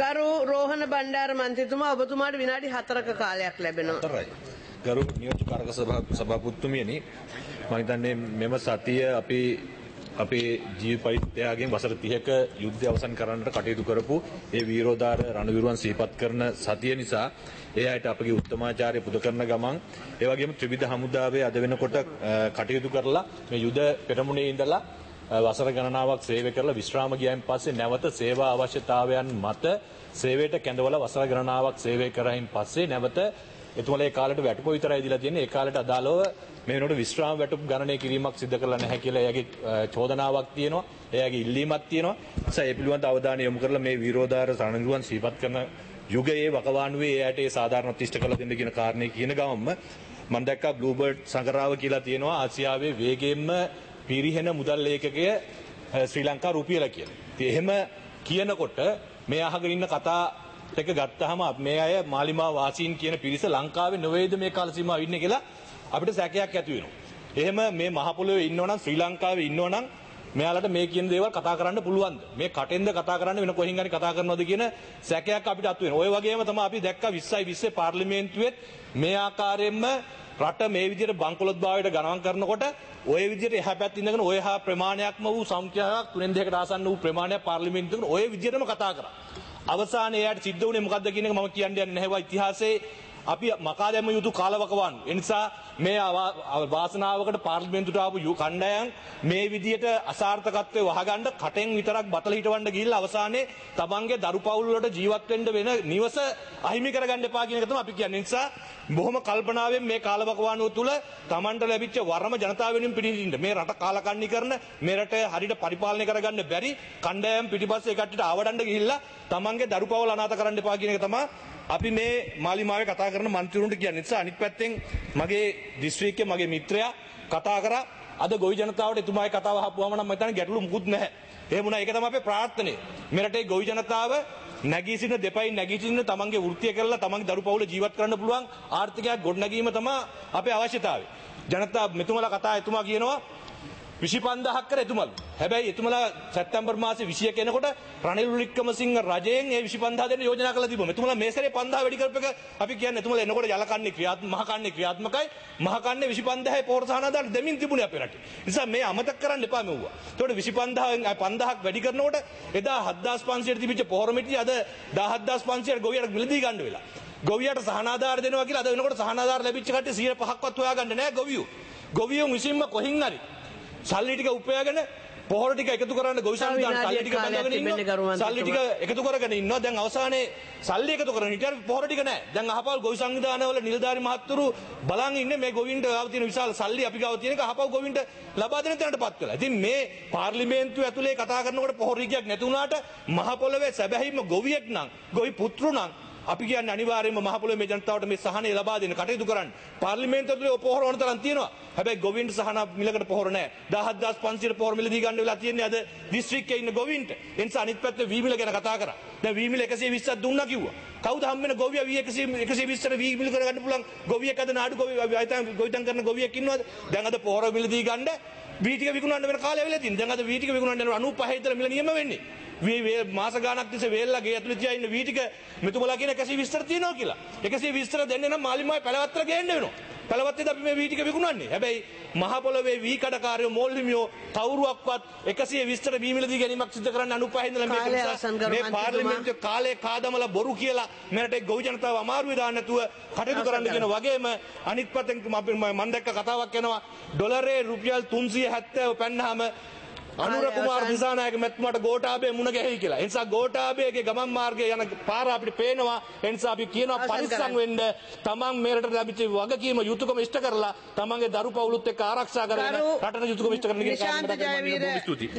ගරු රෝහණ බණ්ඩාර මන්ත්‍රීතුමා ඔබතුමාට විනාඩි 4ක කාලයක් ලැබෙනවා. ගරු නියෝජ්‍ය කාරක සභාපතිතුමියනි මම හිතන්නේ මෙම සතිය අපේ ජීවිත පරිත්‍යාගයෙන් වසර 30ක යුද්ධය අවසන් කරන්නට කටයුතු කරපු ඒ වීරෝදාර රණවිරුවන් සිහිපත් කරන සතිය නිසා ඒ අයට අපගේ උත්තමාචාරය පුද කරන ගමන් ඒ වගේම ත්‍රිවිධ හමුදාවේ අද වෙනකොට කටයුතු කරලා මේ යුද පෙරමුණේ ඉඳලා වසර ගණනාවක් සේවය කරලා විශ්‍රාම ගියයින් පස්සේ නැවත සේවා අවශ්‍යතාවයන් මත සේවයට කැඳවලා වසර ගණනාවක් සේවය කරයින් පස්සේ නැවත එතුමලා ඒ කාලේට වැටුප විතරයි දීලා තියෙන්නේ. ඒ කාලේට අදාළව මේ වෙනකොට විශ්‍රාම වැටුප් ගණනය කිරීමක් සිදු කරලා නැහැ කියලා එයාගේ චෝදනාවක් තියෙනවා. එයාගේ ඉල්ලීමක් තියෙනවා. ඒ නිසා ඒ පිළිබඳ අවධානය යොමු කරලා මේ විරෝධාර සරණිරුවන් සිහිපත් කරන යුගයේ වකවානුවේ එයාට ඒ සාධාරණ තිෂ්ඨ කළ දෙන්න කියන කාරණේ කියන ගමන්ම මම දැක්කා බ්ලූබර්ඩ් සංගරාව කියලා තියෙනවා ආසියාවේ වේගයෙන්ම පිරිහෙන මුදල් ලේඛකය ශ්‍රී ලංකා රුපියල කියලා. ඉතින් එහෙම කියනකොට මේ අහගෙන ඉන්න කතා ටික ගත්තාම මේ අය මාලිමා වාසීන් කියන පිරිස ලංකාවේ නොවේද මේ කාල සීමාව ඉන්නේ කියලා අපිට සැකයක් ඇති වෙනවා. එහෙම මේ මහ පොළොවේ ඉන්නවනම් ශ්‍රී ලංකාවේ ඉන්නවනම් මෙයාලට මේ කියන දේවල් කතා කරන්න පුළුවන්ද? මේ කටෙන්ද කතා කරන්න වෙන කොහෙන් හරි කතා කරනවද කියන සැකයක් අපිට අතු වෙනවා. ඔය වගේම තමයි අපි දැක්කා 2020 පාර්ලිමේන්තුවේත් මේ ආකාරයෙන්ම රට මේ විදිහට බංකොලොත් භාවයට ගණන් කරනකොට ඔය විදිහට එහා පැත්තේ ඉඳගෙන ඔය හා ප්‍රමාණයක්ම වූ සංඛ්‍යාවක් 3-2කට ආසන්න වූ ප්‍රමාණයක් පාර්ලිමේන්තුවේදී ඔය විදිහටම කතා කරා. අවසානයේ එයාට සිද්ධ වුණේ මොකද්ද කියන එක මම කියන්න යන්නේ නැහැ. ඉතිහාසයේ අපි මකා දැම යුතු කාලවකවානු. ඒ නිසා මේ වාසනාවකට පාර්ලිමේන්තුවට ආපු කණ්ඩායම් මේ විදියට අසාර්ථකත්වයේ වහගන්න කටෙන් විතරක් බතල හිටවන්න ගිහිල්ලා අවසානයේ තමන්ගේ දරු පවුල් වලට ජීවත් වෙන්න වෙන නිවස අහිමි කරගන්න එපා කියන එක තමයි අපි කියන්නේ. ඒ නිසා බොහොම කල්පනාවෙන් මේ කාලවකවානුව තුල තමන්ට ලැබිච්ච වරම ජනතාව වෙනුවෙන් පිළිහින්න මේ රට කාලකන්ණි කරන මේ රට හරියට පරිපාලනය කරගන්න බැරි කණ්ඩායම් පිටිපස්සේ කට්ටියට ආවඩන්න ගිහිල්ලා තමන්ගේ දරු පවුල් අනාථ කරන්න එපා කියන එක තමයි අපි මේ මාලිමාවේ කතා කරන මන්ත්‍රීවරුන්ට කියන්නේ. නිසා අනිත් පැත්තෙන් මගේ දිස්ත්‍රික්කයේ මගේ මිත්‍රයා කතා කරා අද ගොවි ජනතාවට එතුමාගේ කතාව අහපුවම නම් මම හිතන්නේ ගැටලු මුකුත් නැහැ. එහෙම වුණා ඒක තමයි අපේ ප්‍රාර්ථනාව. මේ රටේ ගොවි ජනතාව නැගී සිටින දෙපයින් නැගී සිටින තමන්ගේ වෘත්තිය කරලා තමන්ගේ දරු පවුල ජීවත් කරන්න පුළුවන් ආර්ථිකයක් ගොඩනැගීම තමයි අපේ අවශ්‍යතාවය. ජනතාව මෙතුමලා කතා එතුමා කියනවා 25000ක් කර එතුමලු. හැබැයි එතුමලා සැප්තැම්බර් මාසේ 21 එනකොට රනිල් වික්‍රමසිංහ රජයෙන් ඒ 25000 දෙන්න යෝජනා කළා තිබුණා. එතුමලා මේ සැරේ 5000 වැඩි කරපු එක අපි කියන්නේ එතුමලා එනකොට යලකන්නේ මහ කන්නේ ක්‍රියාත්මකයි. මහ කන්නේ 25000යි පොහොර සහනාදාන දෙමින් තිබුණේ අපේ රටේ. නිසා මේ අමතක කරන්න එපා මෙව්වා. ඒතකොට 25000න් 5000ක් වැඩි කරනකොට එදා 7500ට තිබිච්ච පොහොර මිටි අද 17500ට ගොවියට මිලදී ගන්න වෙලා. ගොවියට සහනාදාර දෙනවා කියලා අද වෙනකොට සහනාදාර ලැබිච්ච කට්ටිය 105ක්වත් හොයාගන්න නැහැ ගොවියෝ. ගොවියෝ විසින්ම කොහින් හරි සල්ලි ටික උපයාගෙන පොහොර ටික එකතු කරන්න ගොවි සංවිධාන සල්ලි ටික බඳගෙන ඉන්නවා. සල්ලි ටික එකතු කරගෙන ඉන්නවා. දැන් අවසානයේ සල්ලි එකතු කරගෙන හිටියර පොහොර ටික නැහැ. දැන් අහපල් ගොවි සංවිධානවල නිලධාරි මහත්තුරු බලන් ඉන්නේ මේ ගොවින්ට ගාව තියෙන විශාල සල්ලි අපි ගාව තියෙන එක අහපල් ගොවින්ට ලබා දෙන තැනටපත් වෙලා. ඉතින් මේ පාර්ලිමේන්තුව ඇතුලේ කතා කරනකොට පොහොර ටිකක් නැති වුණාට මහ පොළවේ සැබැහිම ගොවියෙක් නම් ගොවි පුත්රු නම් අපි කියන්නේ අනිවාර්යයෙන්ම මහ පොළොවේ මේ ජනතාවට මේ සහනය ලබා දෙන්න කටයුතු කරන්න. පාර්ලිමේන්තුව තුළ පොහොර වන තරම් තියෙනවා. හැබැයි ගොවින්ට සහන මිලකට පොහොර නැහැ. 17500 පොහොර මිලදී ගන්න වෙලා තියෙන්නේ අද දිස්ත්‍රික්කයේ ඉන්න ගොවින්ට. ඒ නිසා අනිත් පැත්තේ වී මිල ගැන කතා කරා. දැන් වී මිල 120ක් දුන්නා කිව්වා. කවුද හම්බෙන ගොවියා 120ට වී මිල කරගන්න පුළුවන් ගොවියෙක් අද නාඩු ගොවිතැන් කරන ගොවියෙක් ඉන්නවද? දැන් අද පොහොර මිලදී ගන්න වී ටික විකුණන්න වෙන කාලය වෙලා තියෙනවා. දැන් අද වී ටික විකුණන්න 95 ඉතල මිල නියම වෙන්නේ. මාස ගානක් තිස්සේ වේල්ලා ගේ ඇතුලේ තියා ඉන්න වී ටික මෙතුමලා කියන 120ට තියෙනවා කියලා. 120ට දෙන්නේ නම් මාලිමාවේ පැලවත්තර ගේන්න වෙනවා. පැලවත්තේද අපි මේ වී ටික විකුණන්නේ. හැබැයි මහ පොළොවේ වී කඩකාරයෝ මෝල්හිමියෝ කවුරුවක්වත් 120ට වී මිලදී ගැනීමක් සිදු කරන්න 95 ඉඳලා මේ පාර්ලිමේන්තුවේ කාලේ කාදමලා බොරු කියලා මෙරට ගොවි ජනතාව අමාරුවේ දාන්න නැතුව කටයුතු කරන්න කියන වගේම අනිත් පැත්තෙන් මම දැක්ක කතාවක් යනවා ඩොලරේ රුපියල් 370 පෙන්නාම අනුර කුමාර දිසානායක මැතිතුමාට ගෝඨාභය මුණ ගැහෙයි කියලා. ඒ නිසා ගෝඨාභයගේ ගමන් මාර්ගයේ යන පාර අපිට පේනවා. ඒ නිසා අපි කියනවා පරිස්සම් වෙන්න. තමන් මේරට ලැබිච්ච වගකීම යුතුයකම ඉෂ්ට කරලා තමන්ගේ දරු පවුලුත් එක්ක ආරක්ෂා කරගෙන රටට යුතුයකම ඉෂ්ට කරන්න කියන කාරණා මතක කරගන්න. බොහොම ස්තුතියි.